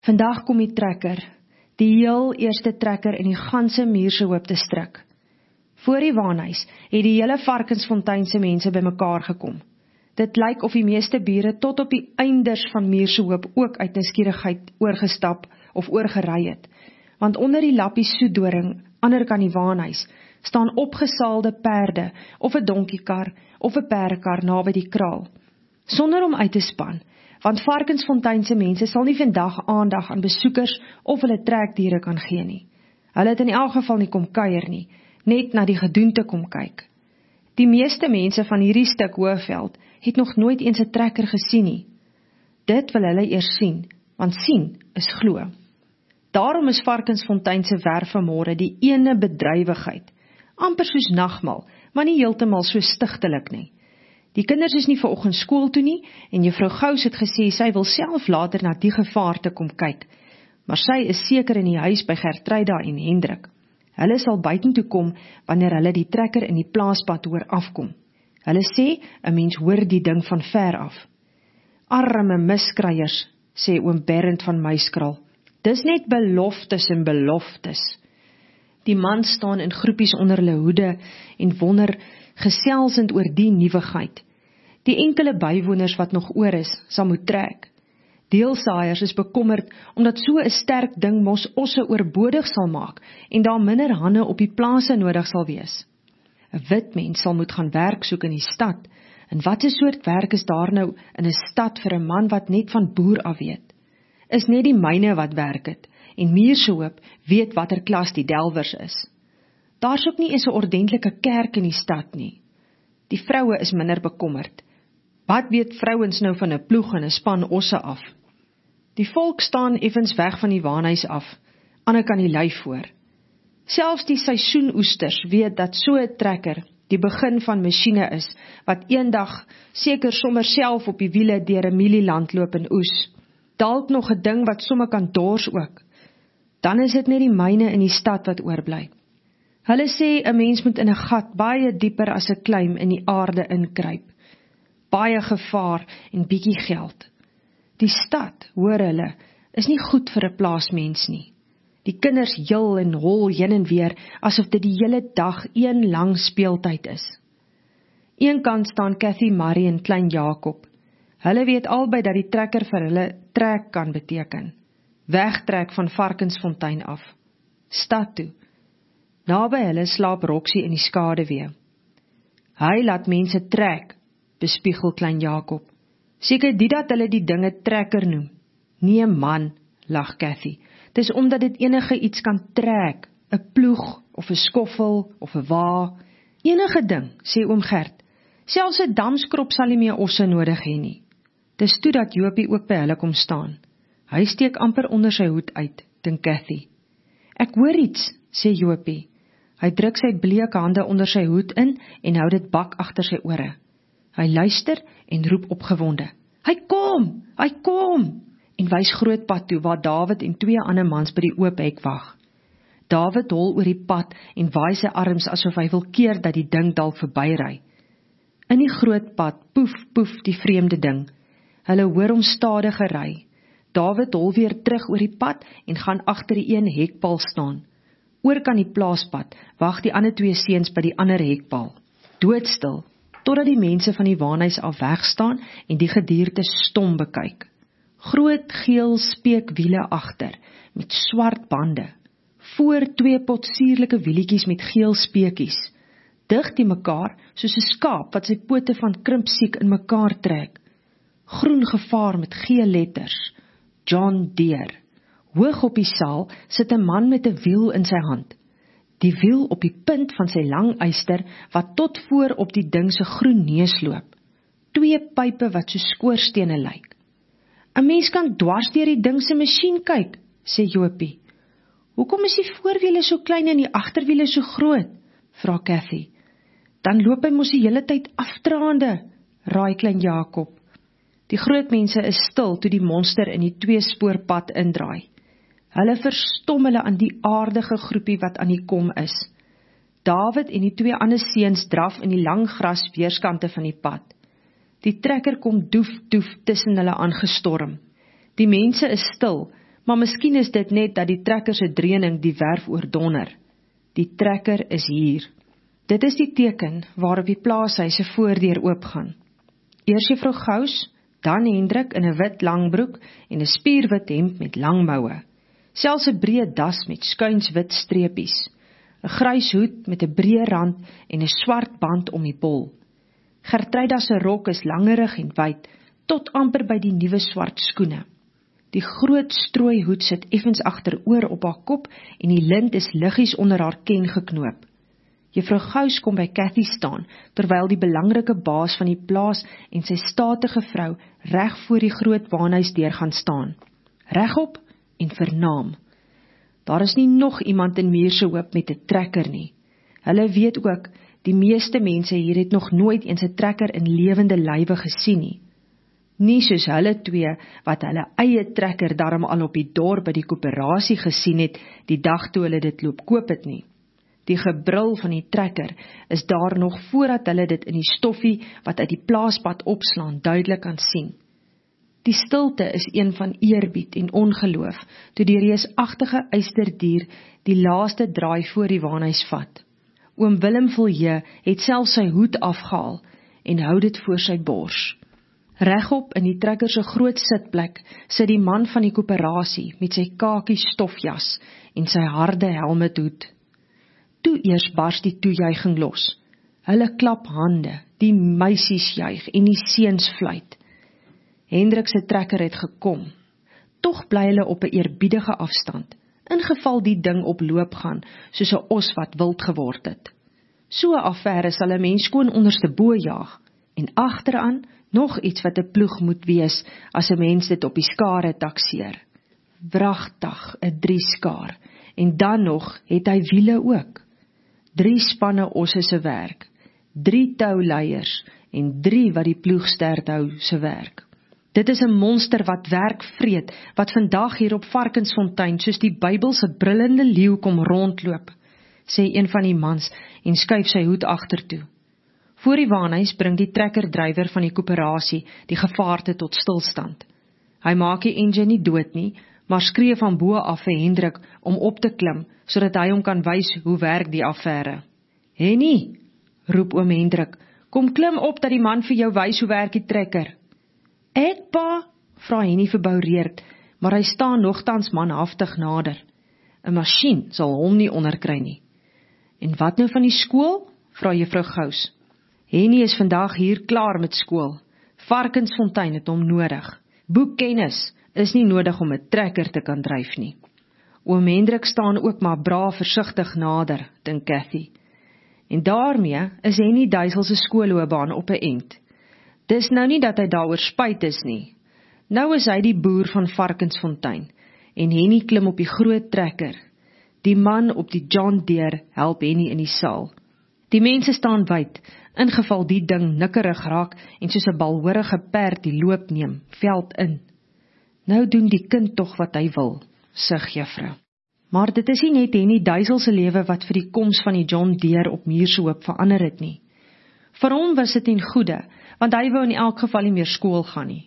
Vandag kom die trekker, die heel eerste trekker in die ganse Muurse Hoop distrik. Voor die waanhuis het die hele Varkensfonteinse mense bymekaar gekom. Dit lyk of die meeste bure tot op die einders van Muurse Hoop ook uit nuuskierigheid oorgestap of oorgery het, want onder die lappie soedoring, ander kan die waanhuis, staan opgesaalde perde, of 'n donkiekar, of 'n perdekar naby die kraal, sonder om uit te span, want Varkensfonteinse mense sal nie vandag aandag aan besoekers of hulle trekdiere kan gee nie. Hulle het in elk geval nie kom kuier nie, net na die gedoente kom kyk. Die meeste mense van hierdie stuk Hoëveld het nog nooit eens 'n trekker gesien nie. Dit wil hulle eers sien, want sien is glo. Daarom is Varkensfonteinse werf vanmôre die ene bedrywigheid, amper soos nagmaal, maar nie heeltemal so stigtelik nie. Die kinders is nie vanoggend skool toe nie, en juffrou Gous het gesê sy wil self later na die gevaarte kom kyk, maar sy is seker in die huis by Gertruida en Hendrik. Hulle sal buitentoe kom wanneer hulle die trekker in die plaaspad hoor afkom. Hulle sê, 'n mens hoor die ding van ver af. Arme miskryers, sê oom Berend van Muiskraal. Dis net beloftes en beloftes. Die man staan in groepies onder hulle hoede en wonder geselsend oor die nuwigheid. Die enkele bywoners wat nog oor is, sal moet trek. Deelsaaiers is bekommerd omdat so 'n sterk ding mos osse oorbodig sal maak en daar minder hande op die plase nodig sal wees. 'n Wit mens sal moet gaan werk soek in die stad, en wat 'n soort werk is daar nou in 'n stad vir 'n man wat net van boer af weet? Is net die myne wat werk het, en Muurse Hoop weet watter klas die delwers is. Daar's ook nie eens 'n ordentlike kerk in die stad nie. Die vroue is minder bekommerd. Wat weet vrouens nou van 'n ploeg en 'n span osse af? Die volk staan effens weg van die waanhuis af, ander kan die lui voor. Selfs die seisoenoesters weet dat so 'n trekker die begin van masjiene is, wat eendag seker sommer self op die wiele deur 'n mielieland loop en oes. Dalk nog 'n ding wat sommer kan dors ook. Dan is dit net die myne in die stad wat oorbly. Hulle sê 'n mens moet in 'n gat baie dieper as 'n kluim in die aarde inkruip. Baie gevaar en bietjie geld. Die stad, hoor hulle, is nie goed vir 'n plaasmens nie. Die kinders jil en hol heen en weer, asof dit die hele dag een lang speeltyd is. Een kant staan Cathy Marie en klein Jakob. Hulle weet albei dat die trekker vir hulle trek kan beteken. Wegtrek van Varkensfontein af. Stad toe. Naby hulle slaap Roxie in die skaduwee. Hy laat mense trek, bespiegel klein Jakob. Seker dit dat hulle die dinge trekker noem. Nee man, lag Cathy. Dis omdat dit enige iets kan trek, 'n ploeg, of 'n skoffel, of 'n wa. Enige ding, sê oom Gert. Selfs 'n damskrop sal nie meer osse nodig hê nie. Dis toe dat Jopie ook by hulle kom staan. Hy steek amper onder sy hoed uit, dink Cathy. Ek hoor iets, sê Jopie. Hy druk sy bleek hande onder sy hoed in en hou dit bak agter sy ore. Hy luister en roep opgewonde. Hy kom! En wys groot pad toe waar David en 2 ander mans by die oop hek wag. David hol oor die pad en waai sy arms asof hy wil keer dat die ding dalk verbyry. In die groot pad poef die vreemde ding. Hulle hoor hom stadig ry. David hol weer terug oor die pad en gaan agter die een hekpaal staan. Oor kan die plaaspad wag die ander 2 seuns by die ander hekpaal. Doodstil, totdat die mense van die waanhuis af wegstaan en die gedierte stom bekyk. Groot geel speekwiele agter, met swart bande. Voor 2 potsierlike wielietjies met geel speekies. Dig die mekaar, soos 'n skaap wat sy pote van krimpsiek in mekaar trek. Groen gevaar met geel letters. John Deere. Hoog op die saal sit 'n man met 'n wiel in sy hand. Die wiel op die punt van sy lang yster wat tot voor op die ding se groen neus loop. 2 pype wat so skoorstene lyk. 'n Mens kan dwars deur die ding se masjien kyk, sê Jopie. Hoekom is die voorwiele so klein en die agterwiele so groot? Vra Cathy. Dan loop hy mos die hele tyd afdraande, raai klein Jakob. Die groot mense is stil toe die monster in die 2-spoorpad indraai. Hulle verstom hulle aan die aardige groepie wat aan die kom is. David en die 2 ander seuns draf in die lang gras weerskante van die pad. Die trekker kom doef tussen hulle aangestorm. Die mense is stil, Maar miskien is dit net dat die trekker se dreuning die werf oordonner. Die trekker is hier. Dit is die teken waarop die plaashuis se voordeur oopgaan. Eers juffrou Gous, dan Hendrik in 'n wit langbroek en 'n spierwit hemp met lang moue. Selfs 'n breë das met skuins wit streepies. 'n grys hoed met 'n breë rand en 'n swart band om die bol. Gertruida se rok is langerig en wyd, tot amper by die nuwe swart skoene. Die groot strooihoed sit effens agteroor op haar kop en die lint is liggies onder haar ken geknoop. Juffrou Gous kom by Cathy staan, terwyl die belangrike baas van die plaas en sy statige vrou reg voor die groot waanhuisdeur gaan staan. Regop en vernaam. Daar is nie nog iemand in Muursehoop met 'n trekker nie. Hulle weet ook, die meeste mense hier het nog nooit eens 'n trekker in lewende lywe gesien nie. Nie soos hulle twee, wat hulle eie trekker darm al op die dorp by die koöperasie gesien het, die dag toe hulle dit loop koop het nie. Die gebrul van die trekker is daar nog voordat hulle dit in die stoffie wat uit die plaaspad opslaan duidelik kan sien. Die stilte is een van eerbied en ongeloof, toe die reusagtige eysterdier die laaste draai voor die waanhuis vat. Oom Willem Villiers het self sy hoed afgehaal en hou dit voor sy bors. Regop in die trekker se groot sitplek sit die man van die koöperasie met sy kakie stofjas en sy harde helmethoed. Toe eers bars die toejuiging los. Hulle klap hande, die meisies juig en die seuns fluit. Hendrik se trekker het gekom. Tog bly hulle op 'n eerbiedige afstand, ingeval die ding op loop gaan, soos 'n os wat wild geword het. So 'n affære sal 'n mens skoon onderste bo jaag, en agteraan nog iets wat 'n ploeg moet wees, as 'n mens dit op die skare takseer. Wragtig 'n 3-skaar, en dan nog het hy wiele ook. 3 spanne osse se werk, 3 touleiers, en 3 wat die ploeg sterk hou se werk. Dit is 'n monster wat werk vreet, wat vandag hier op Varkensfontein soos die Bybelse brullende leeu kom rondloop, sê een van die mans en skuif sy hoed agtertoe. Voor die waanhuis bring die trekkerdrywer van die koöperasie die gevaarte tot stilstand. Hy maak die engine nie dood nie, maar skree van bo af vir Hendrik om op te klim, sodat hy hom kan wys hoe werk die affære. "Henny," roep oom Hendrik, "kom klim op dat die man vir jou wys hoe werk die trekker." "Ek pa?" vra Henny verboureerd, maar hy staan nogtans manhaftig nader. 'n Masjien sal hom nie onderkry nie. "En wat nou van die skool?" vra juffrou Gous. "Henny is vandag hier klaar met skool. Varkensfontein het hom nodig. Boekkennis is nie nodig om 'n trekker te kan dryf nie." Oom Hendrik staan ook maar braaf versigtig nader, dink Cathy. En daarmee is Henny Duisel se skoolloopbaan op 'n end. Dis nou nie dat hy daaroor spyt is nie. Nou is hy die boer van Varkensfontein, en Henny klim op die groot trekker. Die man op die John Deere help Henny in die saal. Die mense staan wyd, ingeval die ding nikkerig raak en soos 'n balhoorige perd die loop neem, veld in. Nou doen die kind tog wat hy wil, sug juffrou. Maar dit is nie net Henny Duisel se lewe wat vir die koms van die John Deere op Muursehoop verander het nie. Vir hom was dit in goeie, want hy wou in elk geval nie meer skool gaan nie.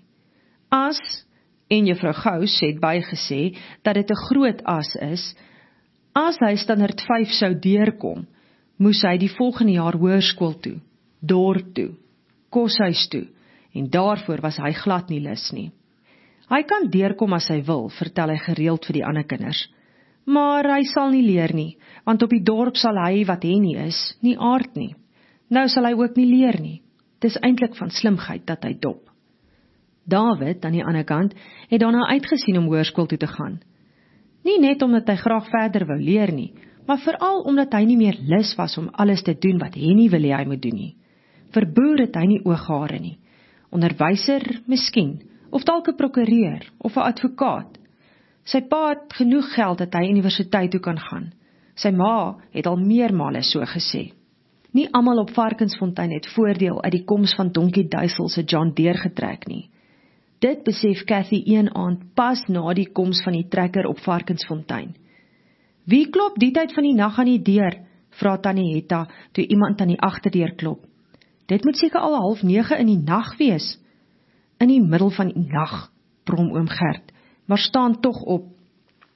En juffrou Gous het bygesê dat dit 'n groot is, as hy standaard 5 sou deurkom, moes hy die volgende jaar hoërskool toe, dorp toe, koshuis toe, en daarvoor was hy glad nie lus nie. Hy kan deurkom as hy wil, vertel hy gereeld vir die ander kinders, maar hy sal nie leer nie, want op die dorp sal hy wat Henny is, nie aard nie. Nou sal hy ook nie leer nie. Dis eintlik van slimheid dat hy dop. David, aan die ander kant, het daarna uitgesien om hoërskool toe te gaan. Nie net omdat hy graag verder wou leer nie, maar veral omdat hy nie meer lus was om alles te doen wat Henny wil hê hy moet doen nie. Vir boer het hy nie ooghare nie. Onderwyser, miskien, of dalk 'n prokureur, of 'n advokaat. Sy pa het genoeg geld dat hy universiteit toe kan gaan. Sy ma het al meermale so gesê. Nie almal op Varkensfontein het voordeel uit die koms van Donkie Duisel se John Deere getrek nie. Dit besef Cathy een aand pas na die koms van die trekker op Varkensfontein. "Wie klop die tyd van die nag aan die deur?" vra Tannie Hetta toe iemand aan die agterdeur klop. "Dit moet seker al 8:30 in die nag wees." "In die middel van die nag," brom oom Gert, maar staan tog op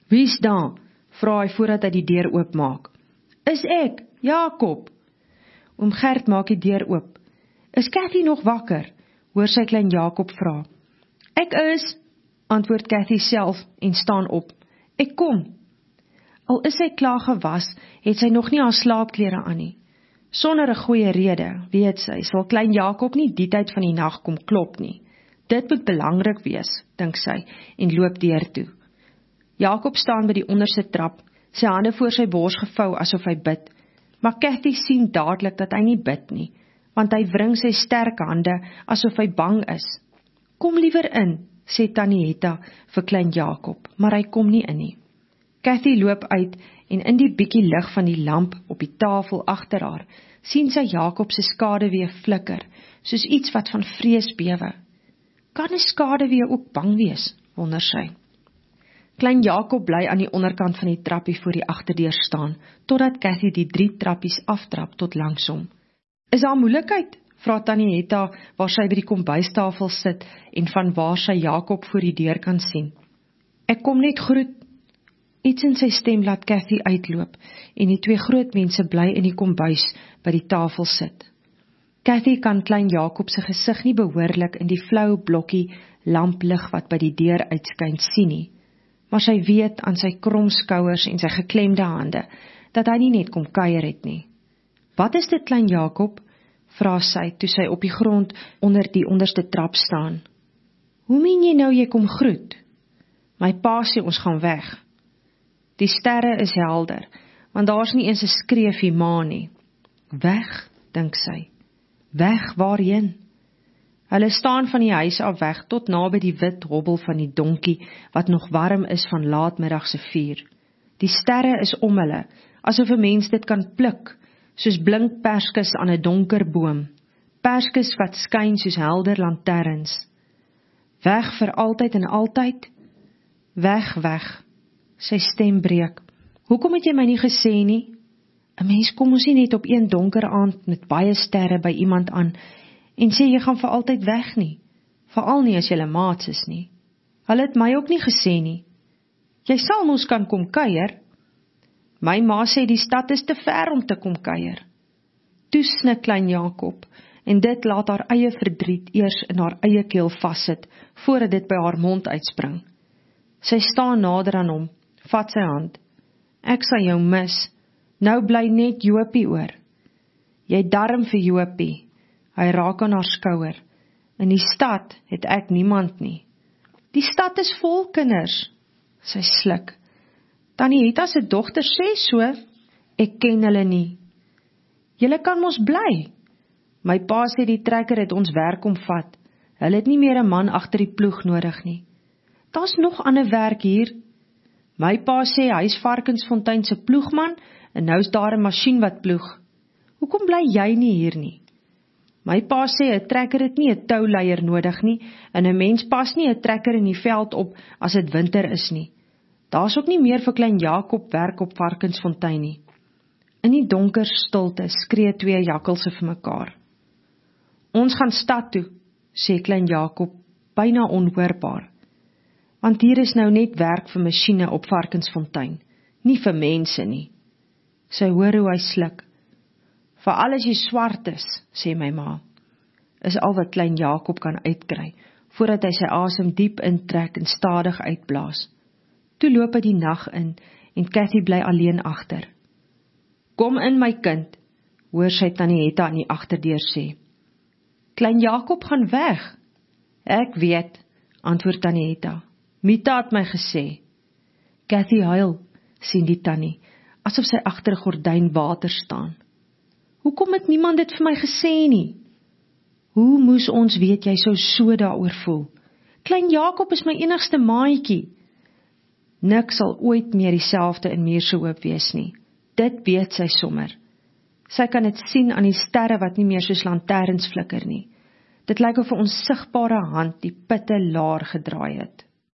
Wie's daar? Vra hy voordat hy die deur oopmaak. Is ek, Jakob. Oom Gert maak die deur oop. Is Cathy nog wakker? Hoor sy klein Jakob vra. Ek is, antwoord Cathy self en staan op. Ek kom. Al is sy klaar gewas, het sy nog nie haar slaapklere aan nie. Sonder 'n goeie rede, weet sy, sal klein Jakob nie die tyd van die nag kom klop nie. Dit moet belangrik wees, dink sy, en loop deur toe. Jakob staan by die onderste trap, sy hande voor sy bors gevou asof hy bid, maar Cathy sien dadelik dat hy nie bid nie, want hy wring sy sterk hande asof hy bang is. Kom liewer in, sê Tannie Hetta vir klein Jakob, maar hy kom nie in nie. Cathy loop uit en in die bietjie lig van die lamp op die tafel agter haar, sien sy Jakob se skaduwee flikker, soos iets wat van vrees bewe. Kan 'n skaduwee ook bang wees, wonder sy. Klein Jakob bly aan die onderkant van die trappie voor die agterdeur staan, totdat Cathy die 3 trappies aftrap tot langs hom. Is daar moeilikheid? Vra Tannie Hetta, waar sy by die kombuistafel sit en van waar sy Jakob voor die deur kan sien. Ek kom net groet. Iets in sy stem laat Cathy uitloop en die 2 groot mense bly in die kombuis by die tafel sit. Cathy kan klein Jakob se gesig nie behoorlik in die flou blokkie lamplig wat by die deur uitskyn sien nie, maar sy weet aan sy krom skouers en sy geklemde hande dat hy nie net kom kuier het nie. Wat is dit, klein Jakob? Vra sy toe sy op die grond onder die onderste trap staan. Hoe meen jy nou jy kom groet? My pa sê ons gaan weg. Die sterre is helder, want daar's nie eens 'n skreefie maan nie. Weg, dink sy. Weg waarheen? Hulle staan van die huis af weg tot naby die wit hobbel van die donkie wat nog warm is van laatmiddagse vuur. Die sterre is om hulle, asof 'n mens dit kan pluk, soos blink perskes aan 'n donker boom, perskes wat skyn soos helder lanterns. Weg vir altyd en altyd? Weg, weg. Sy stem breek. Hoekom het jy my nie gesê nie? 'n Mens kom ons nie net op een donker aand met baie sterre by iemand aan en sê jy gaan vir altyd weg nie, veral nie as julle maats is nie. Hulle het my ook nie gesê nie. Jy sal mos kan kom kuier. My ma sê die stad is te ver om te kom kuier. Toe snik klein Jakob, en dit laat haar eie verdriet eers in haar eie keel vassit, voordat dit by haar mond uitspring. Sy staan nader aan hom, vat sy hand. Ek sal jou mis, nou bly net Jopie oor. Jy darm vir Jopie, hy raak aan haar skouer. In die stad het ek niemand nie. Die stad is vol kinders, sy sluk. Tannie Hetta se dogter sê so, ek ken hulle nie. Julle kan mos bly. My pa sê die trekker het ons werk omvat. Hulle het nie meer 'n man agter die ploeg nodig nie. Daar's nog ander werk hier. My pa sê hy is Varkensfontein se ploegman en nou's daar 'n masjien wat ploeg. Hoekom bly jy nie hier nie? My pa sê 'n trekker het nie 'n touleier nodig nie en 'n mens pas nie 'n trekker in die veld op as dit winter is nie. Daar's ook nie meer vir klein Jakob werk op Varkensfontein nie. In die donker stilte skree 2 jakkalse vir mekaar. Ons gaan stad toe, sê klein Jakob, byna onhoorbaar. Want hier is nou net werk vir masjiene op Varkensfontein, nie vir mense nie. Sy hoor hoe hy sluk. Veral as jy swart is, sê my ma, is al wat klein Jakob kan uitkry, voordat hy sy asem diep intrek en stadig uitblaas. Toe loop hy die nag in en Cathy bly alleen agter. Kom in my kind, hoor sy Tannie Hetta aan die agterdeur sê. Klein Jakob gaan weg. Ek weet, antwoord Tannie Hetta. Mita het my gesê. Cathy huil, sien die tannie, asof sy agter 'n gordyn water staan. Hoekom het niemand dit vir my gesê nie? Hoe moes ons weet jy sou so daaroor voel? Klein Jakob is my enigste maatjie. Niks sal ooit meer dieselfde in Miershoop wees nie. Dit weet sy sommer. Sy kan dit sien aan die sterre wat nie meer soos lanterns flikker nie. Dit lyk of 'n onsigbare hand die pitte laar gedraai het.